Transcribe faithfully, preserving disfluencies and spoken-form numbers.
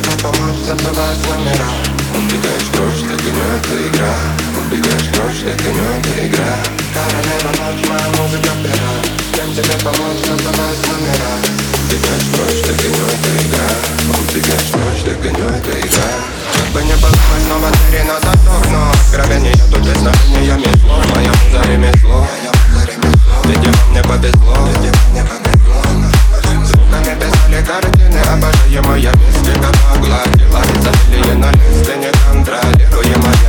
тебе помочь, забывать номера. Убегаешь ночь, догоню, это игра. Убегаешь ночь, догоню, это игра. Королева ночь, моя музыка пера. Чем тебе помочь, забывать номера. Убегаешь ночь, догоню, это игра. Убегаешь ночь, догоню, это игра. Как бы не было, снова двери на затор, но откровение тут без знания метло. Моя муза ремесло, видимо мне повезло. Звуками писали картины, обожаемая мистика погладила. Забили на листы, не контролируемая.